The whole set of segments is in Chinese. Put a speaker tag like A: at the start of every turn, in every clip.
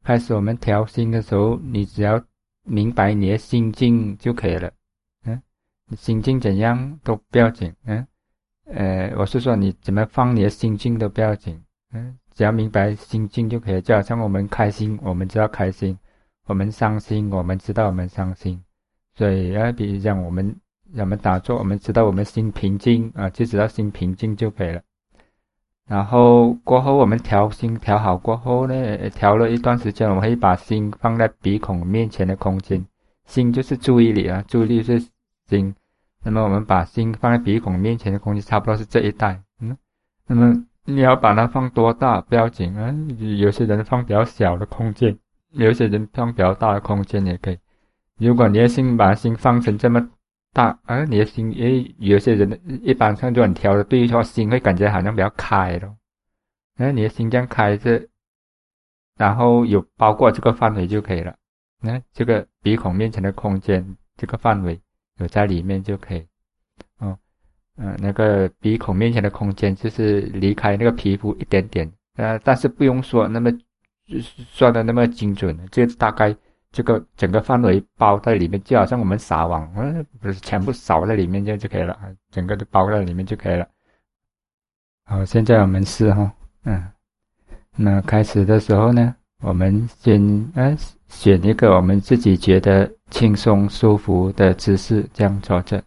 A: 开始我们调心的时候，你只要明白你的心境就可以了。你心境怎样都不要紧。我是说你怎么放你的心境都不要紧。只要明白心境就可以。就好像我们开心，我们知道开心；我们伤心，我们知道我们伤心。所以比如讲我们打坐，我们知道我们心平静就知道心平静就可以了。然后过后我们调心调好过后呢，调了一段时间，我们会把心放在鼻孔面前的空间。心就是注意力注意力是心。那么我们把心放在鼻孔面前的空间，差不多是这一带。那么你要把它放多大不要紧有些人放比较小的空间，有些人放比较大的空间也可以。如果你的心把心放成这么大，你的心有些人一般上就很调的对说心会感觉好像比较开了。你的心这样开着，然后有包括这个范围就可以了。这个鼻孔面前的空间，这个范围有在里面就可以。那个鼻孔面前的空间就是离开那个皮肤一点点。但是不用说那么算的那么精准，就大概这个整个范围包在里面，就好像我们撒网，不是全部扫在里面就可以了，整个都包在里面就可以了。好，现在我们试那开始的时候呢，我们先选一个我们自己觉得轻松舒服的姿势，这样坐着。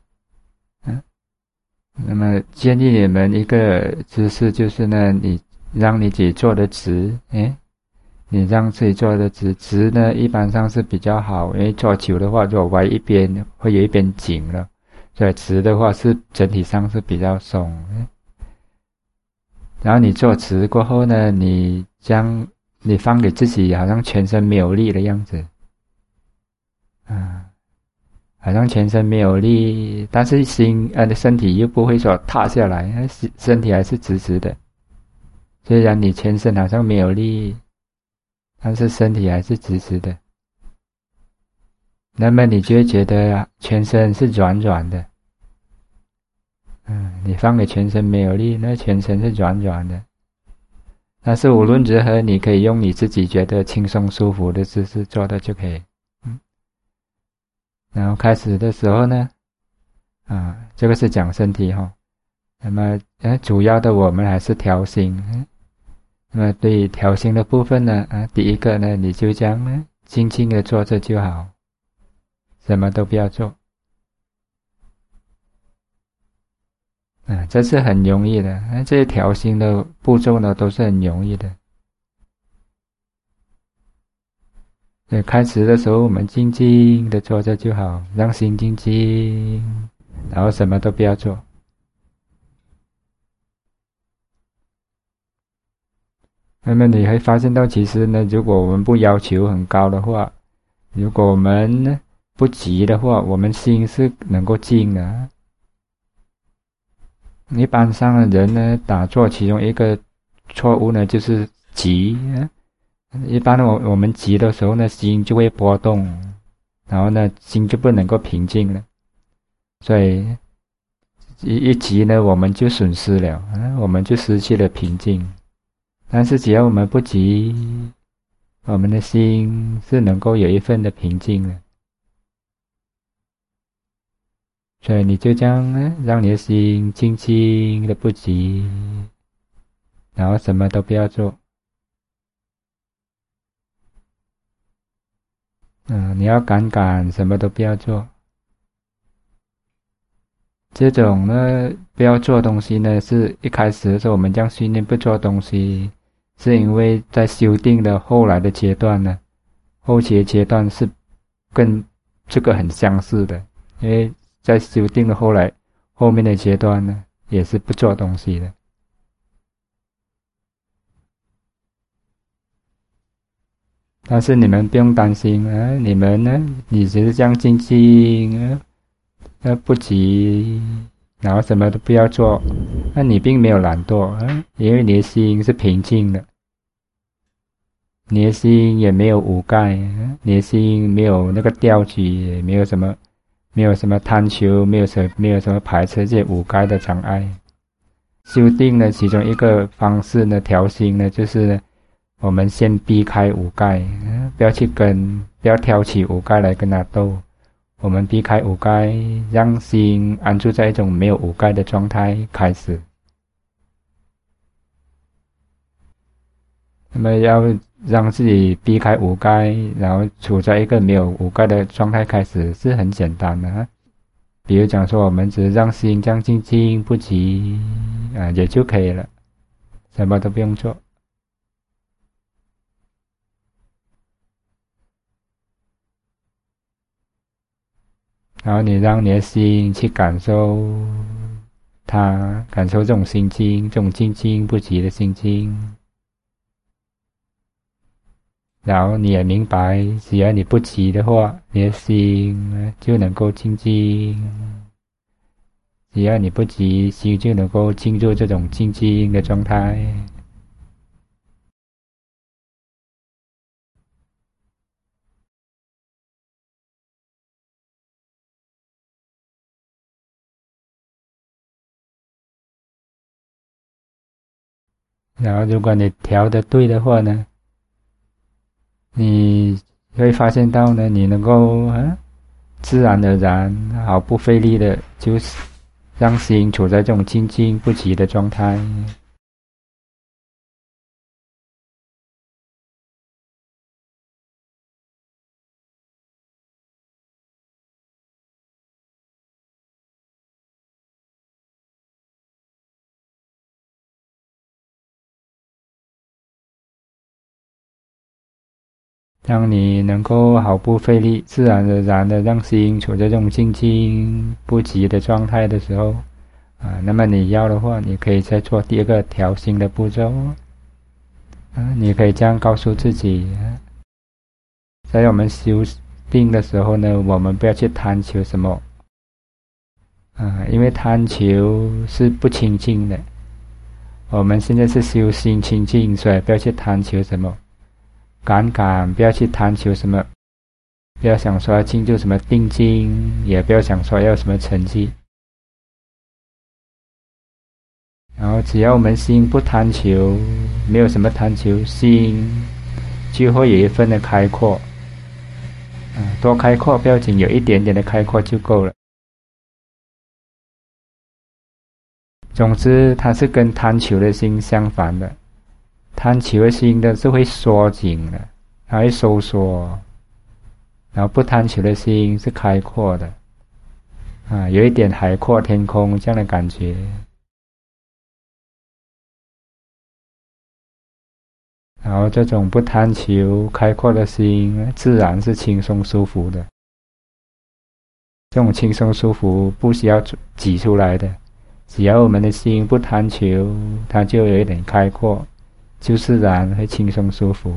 A: 那么建议你们一个姿势就是呢，你让你自己坐得直。你让自己坐得直呢，一般上是比较好，因为坐久的话，如果歪一边会有一边紧了，所以直的话是整体上是比较松。然后你坐直过后呢，你放给自己好像全身没有力的样子。好像全身没有力，但是身体又不会说塌下来，身体还是直直的。虽然你全身好像没有力，但是身体还是直直的。那么你就会觉得全身是软软的。你放给全身没有力，那全身是软软的。但是无论如何，你可以用你自己觉得轻松舒服的姿势做的就可以。然后开始的时候呢，这个是讲身体那么主要的我们还是调心。那么对于调心的部分呢，第一个呢，你就这样呢，静静的坐着就好，什么都不要做。这是很容易的。这些调心的步骤呢，都是很容易的。开始的时候我们静静的坐着就好，让心静静，然后什么都不要做。那么你会发现到其实呢，如果我们不要求很高的话，如果我们不急的话，我们心是能够静的。一般上的人呢，打坐其中一个错误呢就是急。一般我们急的时候呢，心就会波动，然后呢，心就不能够平静了。所以一急呢，我们就损失了，我们就失去了平静。但是只要我们不急，我们的心是能够有一份的平静的。所以你就这样让你的心静静的不急，然后什么都不要做。你要敢什么都不要做。这种呢，不要做东西呢，是一开始的时候我们这样训练不做东西，是因为在修定的后来的阶段呢，后期的阶段是跟这个很相似的。因为在修定的后面的阶段呢，也是不做东西的。但是你们不用担心你们呢，你只是这样静静不急，然后什么都不要做，那你并没有懒惰因为你的心是平静的，你的心也没有无盖，你的心没有那个吊举，也没有什么贪求，没有什么排斥这些无盖的障碍。修定呢，其中一个方式呢，调心呢，就是呢我们先避开五盖，不要挑起五盖来跟他斗。我们避开五盖，让心安住在一种没有五盖的状态开始。那么要让自己避开五盖，然后处在一个没有五盖的状态开始，是很简单的。比如讲说，我们只是让心这样静静不急也就可以了，什么都不用做。然后你让你的心去感受它，感受这种心境，这种静静不急的心境。然后你也明白，只要你不急的话，你的心就能够静静。只要你不急，心就能够进入这种静静的状态。然后如果你调得对的话呢，你会发现到呢，你能够自然而然、毫不费力的，就是让心处在这种静静不急的状态。当你能够毫不费力、自然而然的让心处在这种静静不急的状态的时候，那么你要的话，你可以再做第二个调心的步骤。你可以这样告诉自己，在我们修定的时候呢，我们不要去贪求什么，因为贪求是不清净的。我们现在是修心清净，所以不要去贪求什么，不要去贪求什么，不要想说要进入什么定境，也不要想说要什么成绩。然后只要我们心不贪求，没有什么贪求，心就会有一份的开阔。多开阔不要紧，有一点点的开阔就够了。总之，它是跟贪求的心相反的。贪求的心的是会缩紧的，它会收缩；然后不贪求的心是开阔的，有一点海阔天空这样的感觉。然后这种不贪求、开阔的心，自然是轻松舒服的。这种轻松舒服不需要挤出来的，只要我们的心不贪求，它就有一点开阔，就自然会轻松舒服。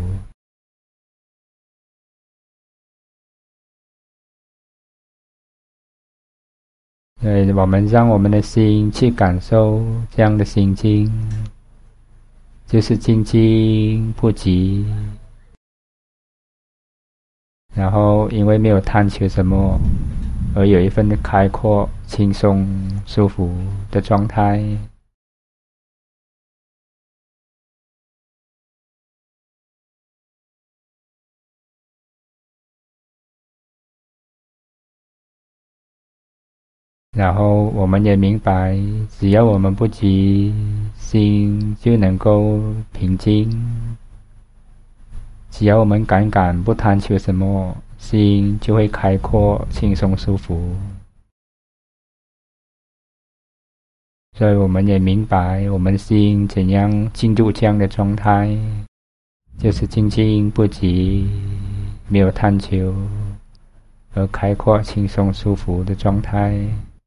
A: 对，我们让我们的心去感受这样的心境，就是静静不急，然后因为没有贪求什么，而有一份开阔、轻松、舒服的状态。然后我们也明白，只要我们不急，心就能够平静；只要我们敢不贪求什么，心就会开阔、轻松、舒服。所以我们也明白，我们心怎样进入这样的状态，就是静静不急，没有贪求，而开阔、轻松、舒服的状态。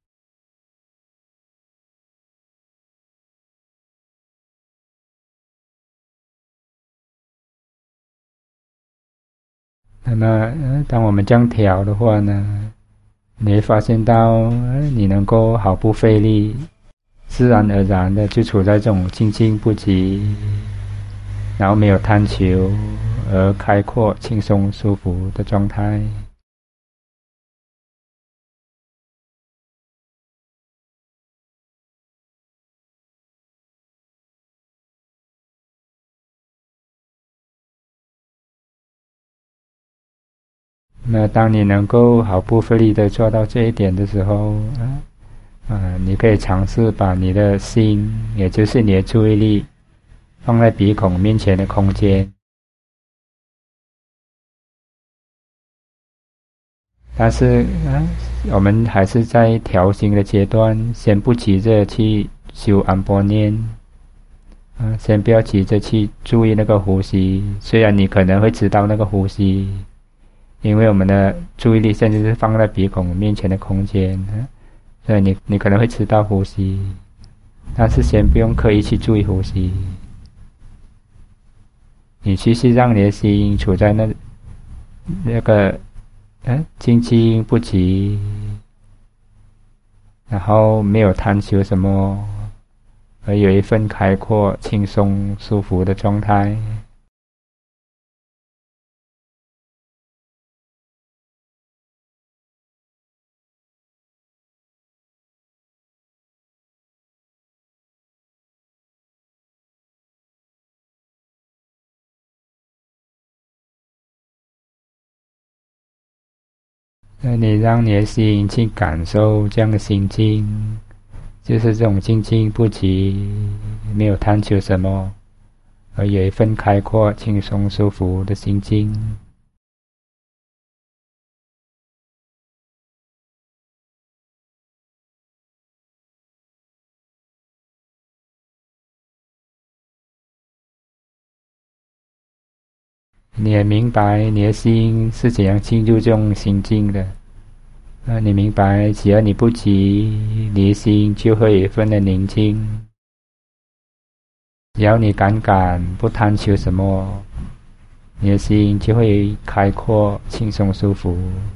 A: 那么，当我们这样调的话呢，你会发现到，你能够毫不费力、自然而然的就处在这种静静不急，然后没有贪求，而开阔、轻松、舒服的状态。 那当你能够毫不费力的做到这一点的时候，你可以尝试把你的心，也就是你的注意力，放在鼻孔面前的空间。但是，我们还是在调心的阶段，先不急着去修安波念，先不要急着去注意那个呼吸。虽然你可能会知道那个呼吸，因为我们的注意力现在是放在鼻孔面前的空间，所以你可能会知道呼吸，但是先不用刻意去注意呼吸。你其实让你的心处在那个静静不急，然后没有贪求什么，而有一份开阔、轻松、舒服的状态。那你让你的心去感受这样的心境，就是这种静静不急，没有贪求什么，而有一份开阔、轻松、舒服的心境。你也明白你的心是怎样进入这种心境的。你明白，只要你不急，你的心就会有一份的宁静。只要你敢不贪求什么，你的心就会开阔、轻松、舒服。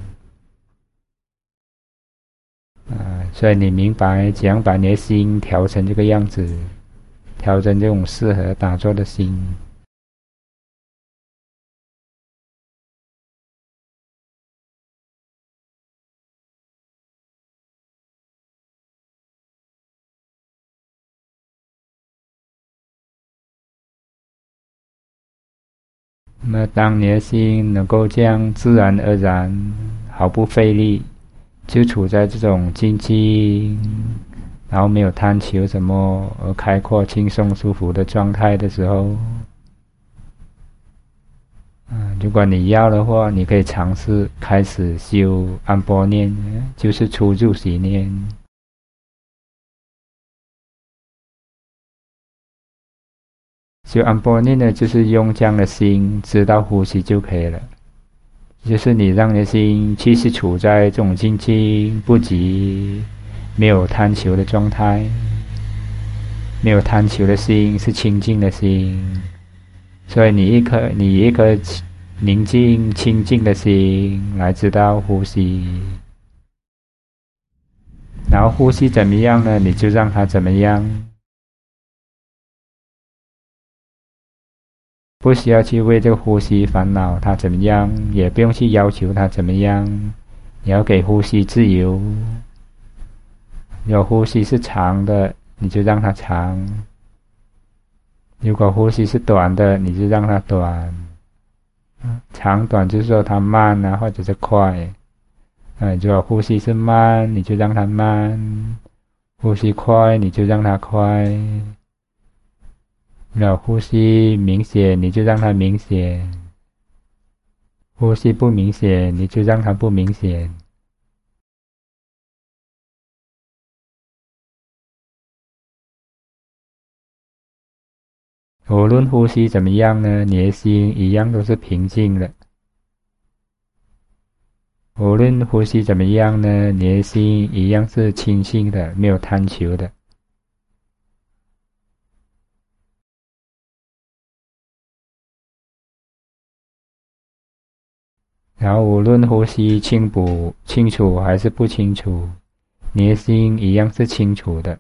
A: 所以你明白怎样把你的心调成这个样子，调成这种适合打坐的心。那么当你的心能够这样自然而然、毫不费力，就处在这种静静，然后没有贪求什么，而开阔、轻松、舒服的状态的时候，如果你要的话，你可以尝试开始修安波念，就是初入息念。修安波念呢，就是用这样的心知道呼吸就可以了。就是你让你的心其实处在这种静静不急、没有贪求的状态。没有贪求的心是清净的心，所以你一颗宁静清净的心来知道呼吸，然后呼吸怎么样呢？你就让它怎么样，不需要去为这个呼吸烦恼它怎么样，也不用去要求它怎么样，你要给呼吸自由。有呼吸是长的，你就让它长；如果呼吸是短的，你就让它短。长短就是说它慢或者是快。如果呼吸是慢，你就让它慢；呼吸快，你就让它快。然后呼吸明显，你就让它明显；呼吸不明显，你就让它不明显。无论呼吸怎么样呢，你的心一样都是平静的。无论呼吸怎么样呢，你的心一样是清净的，没有贪求的。然后无论呼吸清楚还是不清楚，你的心一样是清楚的。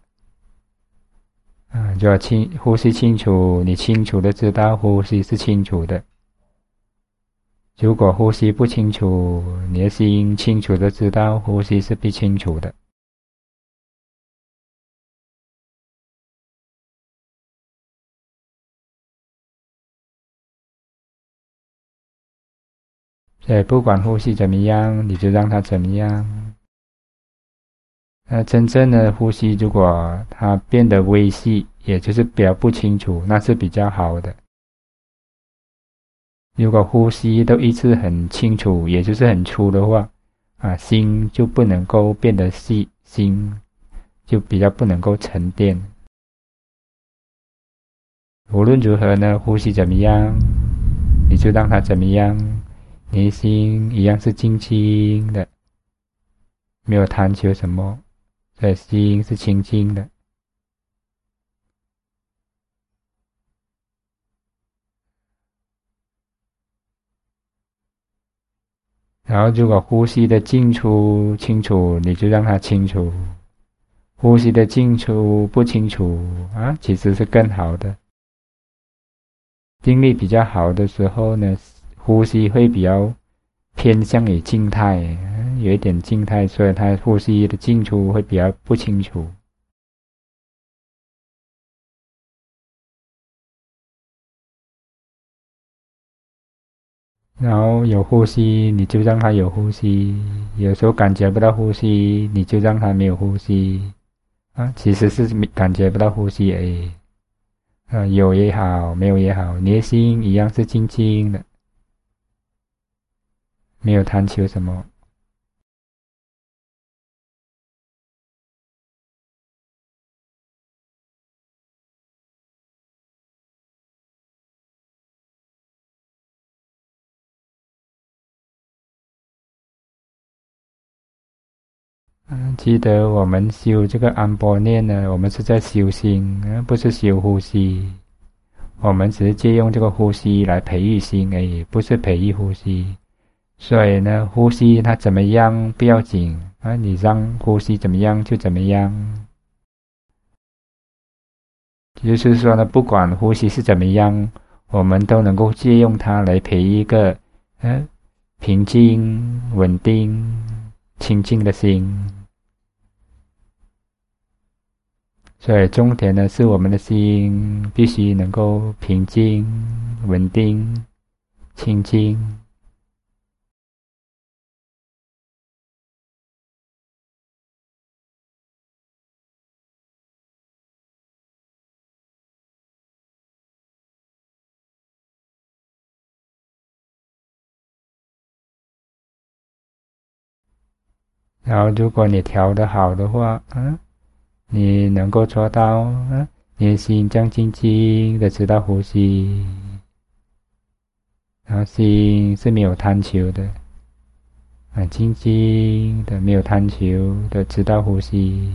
A: 就要呼吸清楚，你清楚的知道呼吸是清楚的。如果呼吸不清楚，你的心清楚的知道呼吸是不清楚的。 所以不管呼吸怎么样，你就让它怎么样。真正的呼吸，如果它变得微细，也就是比较不清楚，那是比较好的。如果呼吸都一直很清楚，也就是很粗的话，心就不能够变得细，心就比较不能够沉淀。无论如何呢，呼吸怎么样，你就让它怎么样，你的心一样是静静的，没有贪求什么，所以心是清净的。然后如果呼吸的进出清楚，你就让它清楚；呼吸的进出不清楚其实是更好的。定力比较好的时候呢，呼吸会比较偏向于静态，有一点静态，所以它呼吸的进出会比较不清楚。然后有呼吸，你就让它有呼吸；有时候感觉不到呼吸，你就让它没有呼吸。其实是感觉不到呼吸而已。有也好，没有也好，你的心一样是静静的，没有贪求什么。记得我们修这个安般念呢，我们是在修心，不是修呼吸。我们只是借用这个呼吸来培育心而已，不是培育呼吸。所以呢，呼吸它怎么样不要紧你让呼吸怎么样就怎么样。就是说呢，不管呼吸是怎么样，我们都能够借用它来培育一个平静、稳定、清净的心。所以重点呢，是我们的心必须能够平静、稳定、清净。然后，如果你调得好的话，你能够做到，你的心这样静静的知道呼吸，然后心是没有贪求的，静静的没有贪求的知道呼吸。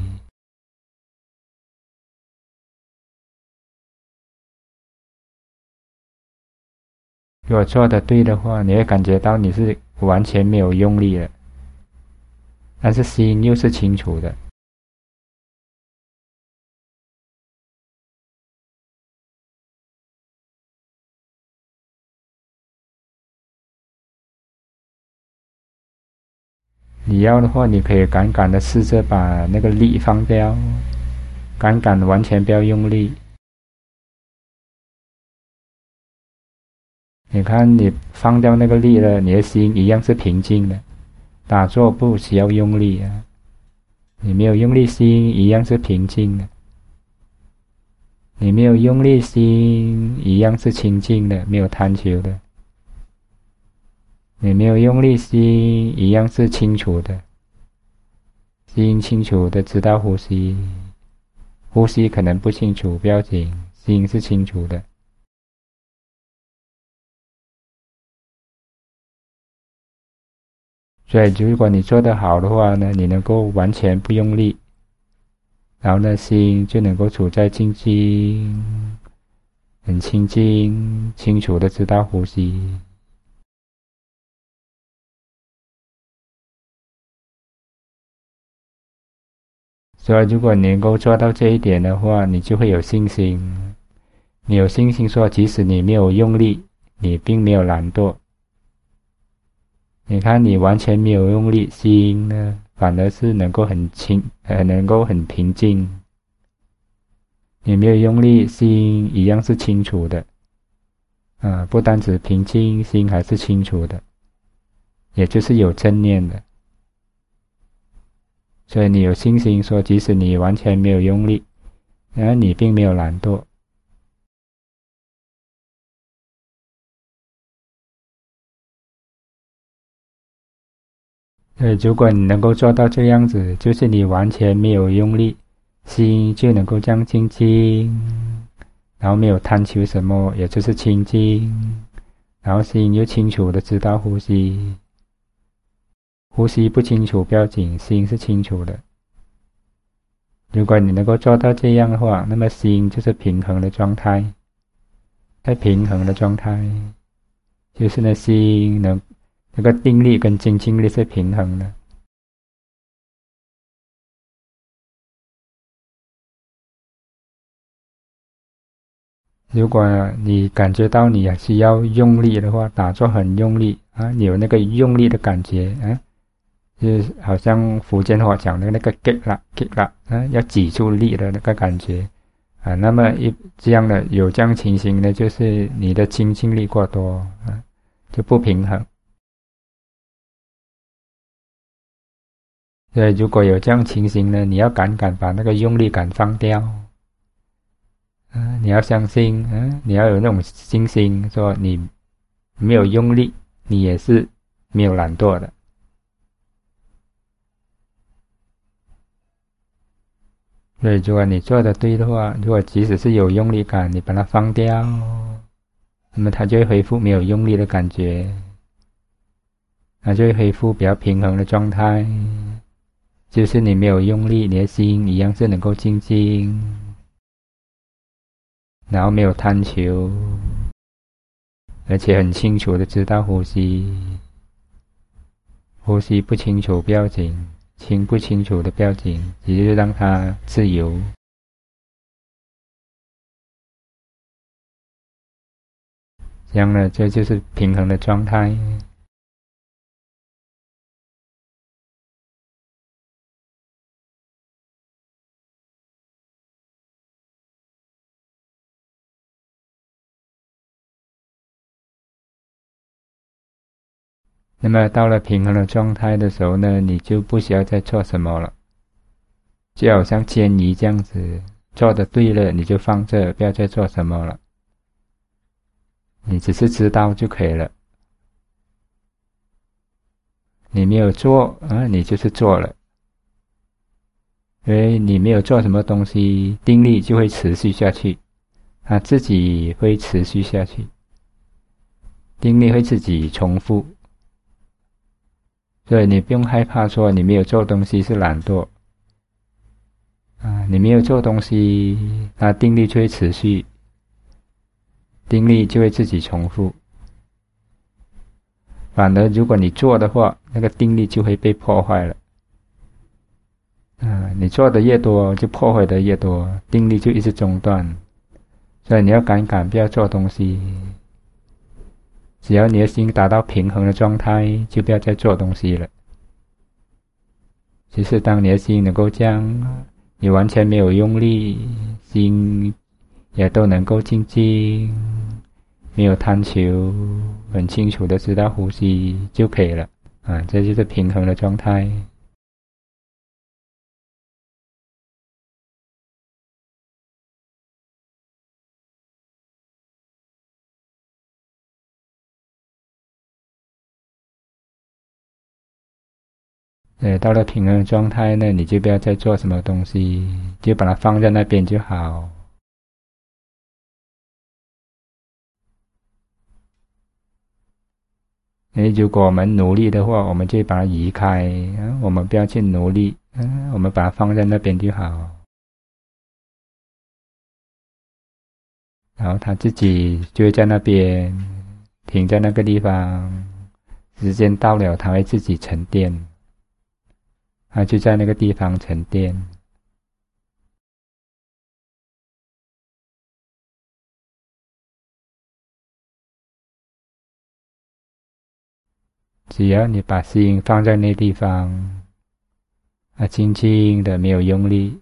A: 如果做得对的话，你会感觉到你是完全没有用力的，但是心又是清楚的。你要的话，你可以敢敢的试着把那个力放掉，敢敢完全不要用力。你看，你放掉那个力了，你的心一样是平静的。打坐不需要用力你没有用力，心一样是平静的。你没有用力，心一样是清净的，没有贪求的。你没有用力，心一样是清楚的。心清楚的知道呼吸，呼吸可能不清楚，不要紧，心是清楚的。所以，如果你做得好的话呢，你能够完全不用力，然后呢，心就能够处在静静、很清净、清楚的知道呼吸。所以，如果你能够做到这一点的话，你就会有信心。你有信心说，即使你没有用力，你并没有懒惰。你看，你完全没有用力，心呢，反而是能够能够很平静。你没有用力，心一样是清楚的。不单指平静，心还是清楚的。 也就是有正念的。所以你有信心说，即使你完全没有用力，然后你并没有懒惰。所以如果你能够做到这样子，就是你完全没有用力，心就能够这样静静，然后没有贪求什么，也就是清净，然后心又清楚的知道呼吸。呼吸不清楚不要紧，心是清楚的。如果你能够做到这样的话，那么心就是平衡的状态。在平衡的状态，就是呢心那个定力跟精进力是平衡的。如果你感觉到你需要用力的话，打坐很用力啊，你有那个用力的感觉啊，就是好像福建话讲的那个 get 啦 get 啦啊，要挤出力的那个感觉啊。那么这样的有这样情形呢，就是你的精进力过多啊，就不平衡。所以如果有这样情形呢，你要敢把那个用力感放掉。你要相信，你要有那种信心，说你没有用力，你也是没有懒惰的。所以，如果你做的对的话，如果即使是有用力感，你把它放掉，那么它就会恢复没有用力的感觉，它就会恢复比较平衡的状态。就是你没有用力，你的心一样是能够静静，然后没有贪求，而且很清楚的知道呼吸。呼吸不清楚不要紧，清不清楚的不要紧，也就是让它自由。这样呢，这就是平衡的状态。那么到了平衡的状态的时候呢，你就不需要再做什么了，就好像迁移这样子，做的对了你就放这，不要再做什么了，你只是知道就可以了。你没有做你就是做了，因为你没有做什么东西，定力就会持续下去，它自己会持续下去，定力会自己重复。所以你不用害怕说你没有做东西是懒惰你没有做东西，它定力就会持续，定力就会自己重复。反而如果你做的话，那个定力就会被破坏了你做的越多，就破坏的越多，定力就一直中断。所以你要敢不要做东西，只要你的心达到平衡的状态，就不要再做东西了。其实当你的心能够这样，你完全没有用力，心也都能够静静，没有贪求，很清楚的知道呼吸就可以了这就是平衡的状态。到了平衡的状态呢，你就不要再做什么东西，就把它放在那边就好。如果我们努力的话，我们就把它移开我们不要去努力我们把它放在那边就好。然后它自己就会在那边停在那个地方，时间到了它会自己沉淀，它就在那个地方沉淀。只要你把心放在那地方轻轻的没有用力，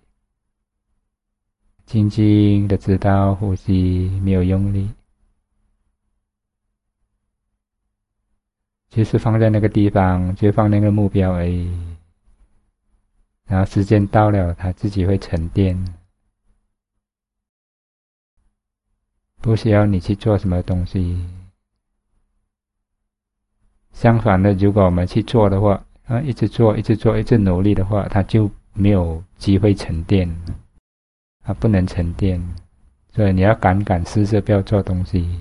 A: 静静的知道呼吸没有用力， 就是放在那个地方，就放那个目标而已。然后时间到了，它自己会沉淀，不需要你去做什么东西。相反的，如果我们去做的话，一直做，一直做，一直努力的话，它就没有机会沉淀，它不能沉淀。所以你要敢试着不要做东西，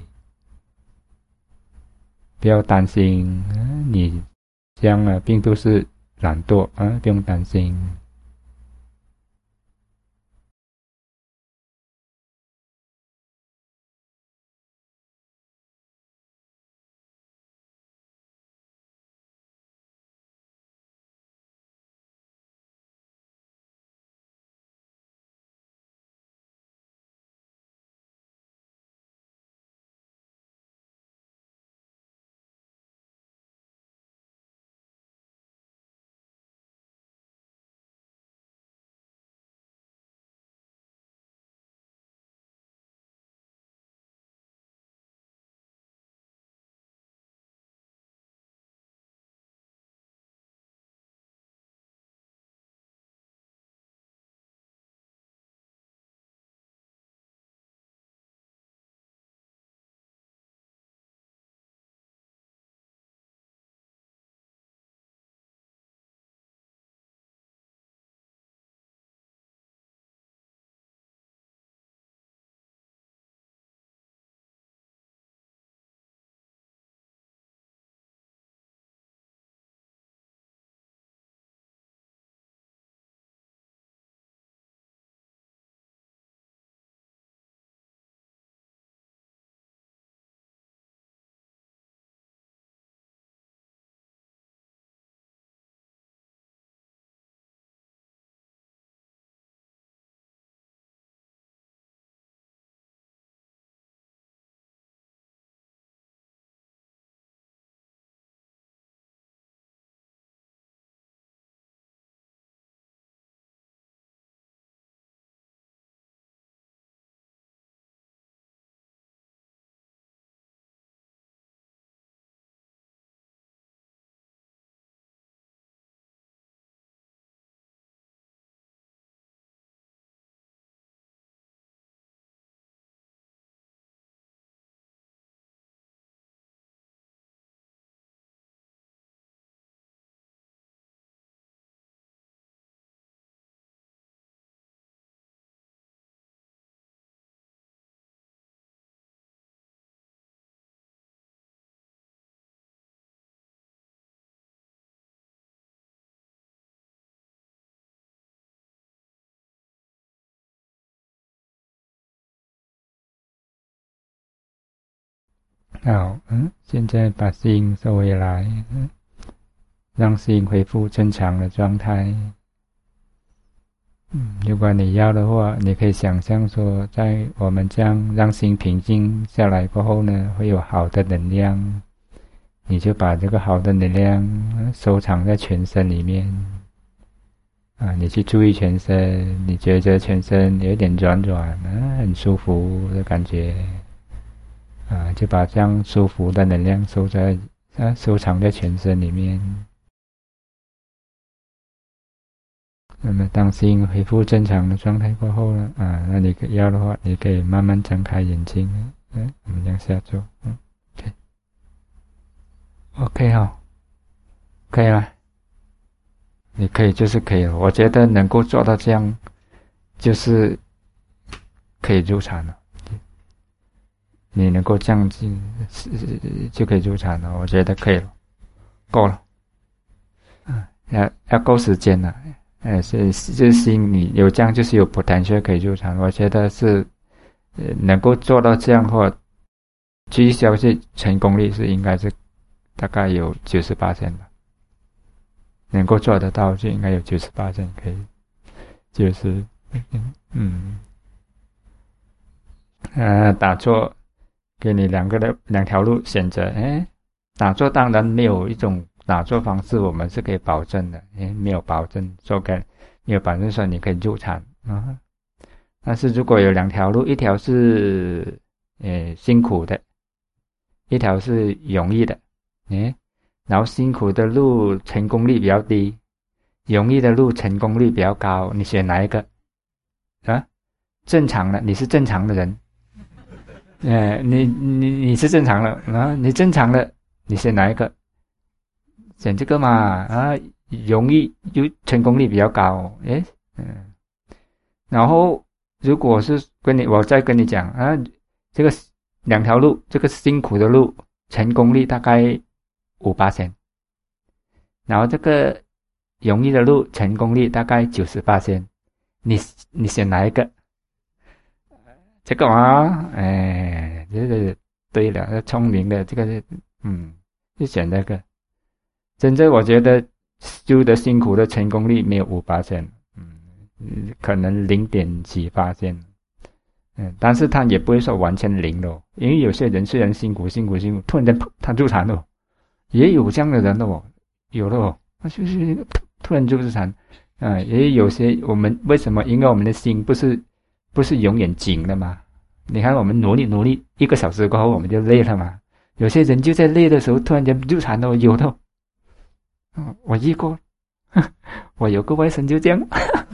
A: 不要担心，你这样并不是懒惰不用担心。好，现在把心收回来，让心恢复正常的状态。如果你要的话，你可以想象说，在我们这样让心平静下来过后呢，会有好的能量，你就把这个好的能量收藏在全身里面。你去注意全身，你觉得全身有点软软，很舒服的感觉，就把这样舒服的能量收藏在全身里面。那么当心恢复正常的状态过后呢，那你要的话，你可以慢慢睁开眼睛，我们这样下坐，OK 好，可以了，你可以就是可以了。我觉得能够做到这样，就是可以入禅了。你能够这样子就可以入禅了，我觉得可以了，够了。要够时间了。是心里有这样就是有 potential 可以入禅，我觉得是能够做到这样的话，最少是成功率是应该是大概有 90% 吧，能够做得到就应该有 90% 可以，就是打坐给你两条路选择。打坐当然没有一种打坐方式我们是可以保证的，没有保证没有保证说你可以入禅但是如果有两条路，一条是辛苦的，一条是容易的， 然后辛苦的路成功率比较低，容易的路成功率比较高，你选哪一个？啊？正常的，你是正常的人，你是正常的啊，你正常的，你选哪一个？选这个嘛啊，容易就成功率比较高，然后如果是我再跟你讲啊，这个两条路，这个辛苦的路成功率大概5%，然后这个容易的路成功率大概90%，你选哪一个？这个嘛，这个对了，聪明的这个是，就选这个。真正我觉得修的辛苦的成功率没有5%，可能0.几%，但是他也不会说完全零咯，因为有些人虽然辛苦，突然间他助残了，也有这样的人的哦，有的哦，他就是突然就助残，也有些我们为什么？因为我们的心不是永远紧的嘛。你看我们努力1个小时过后我们就累了嘛。有些人就在累的时候突然间助残了，有的。我遇过，我有个外甥就这样，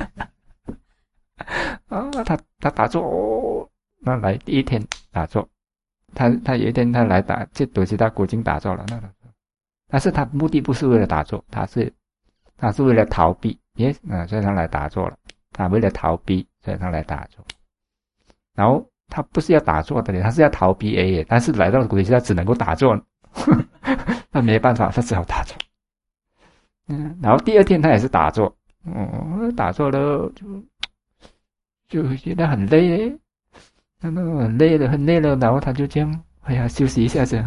A: 他打坐，那来第一天打坐，他有一天他来去读其他古经打坐了，但是他目的不是为了打坐，他是为了逃避，所以他来打坐了，他为了逃避，所以他来打坐，然后他不是要打坐的，他是要逃避而已，但是来到古迹他只能够打坐，他没办法，他只好打坐。然后第二天他也是打坐，打坐了就觉得很累，很累了，然后他就这样，休息一下子，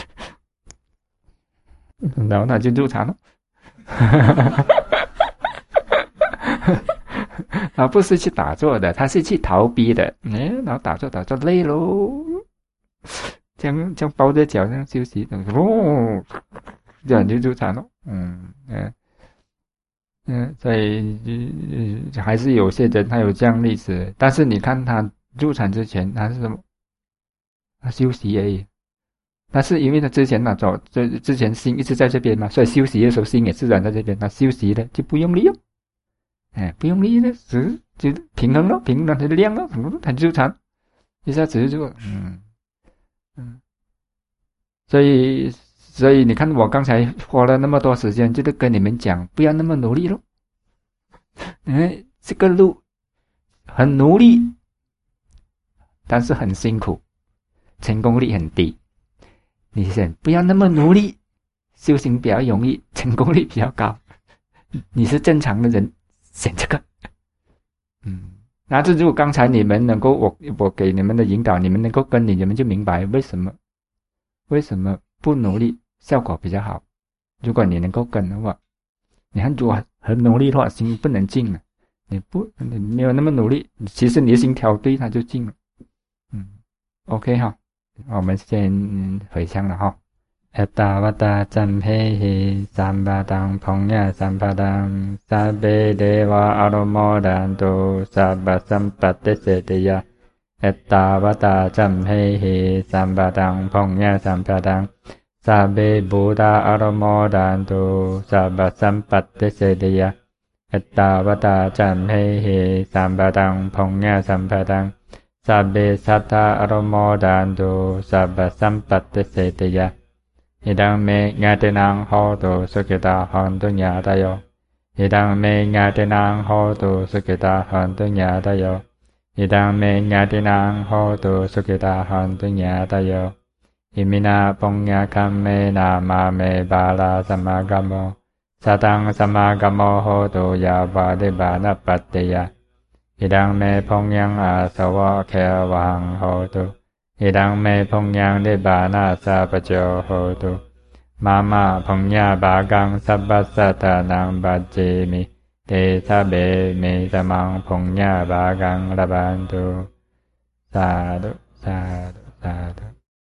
A: 然后他就入禅了，他不是去打坐的，他是去逃避的，然后打坐累咯，这样包着脚这样休息，这样就入禅了，所以还是有些人他有这样例子，但是你看他入禅之前他是什么？他休息而已。但是因为他之前之前心一直在这边嘛，所以休息的时候心也自然在这边，他休息了就不用力了，不用力了，就平衡了，它就亮了，它就禅，一下子就所以你看我刚才花了那么多时间，就是跟你们讲不要那么努力咯，这个路很努力，但是很辛苦，成功率很低。你选不要那么努力，修行比较容易，成功率比较高。你是正常的人，选这个。那这就刚才你们能够我给你们的引导，你们能够跟你们就明白为什么不努力效果比较好。如果你能够跟的话，你看如果很努力的话，心不能静了。你没有那么努力，其实你的心调对，它就静了。OK 哈，我们先回向了哈。Ettavata Champehi Sambadang Pongya Sampadang Sabbe Deva Aromodantu Sabba Sampatti Sedeya Ettavata Champehi Sambadang Pongya Sampadang Sabbe Buddha Aromodantu Sabba Sampatti Sedeya Ettavata Champehi Sambadang Pongya Sampadang Sabbe Satta Aromodantu Sabba Sampatti Sedeya Idang me ngatenang hotu sukita hantu nyatayo. Idang me ngatenang hotu sukita hantu nyatayo. Idang me ngatenang hotu sukita hantu nyatayo. Imina pongya kamme nama me bala samagamo. Satang samagamo hotu yavade bana patteya. Idang me pongyang asawa kewang hotu. Idang me pongyang de bana sapajo hotu. Mama ponya bagang sabbasata nang bajemi. Te sabe me samang ponya bagang labantu. Sadhu, sadhu, sadhu.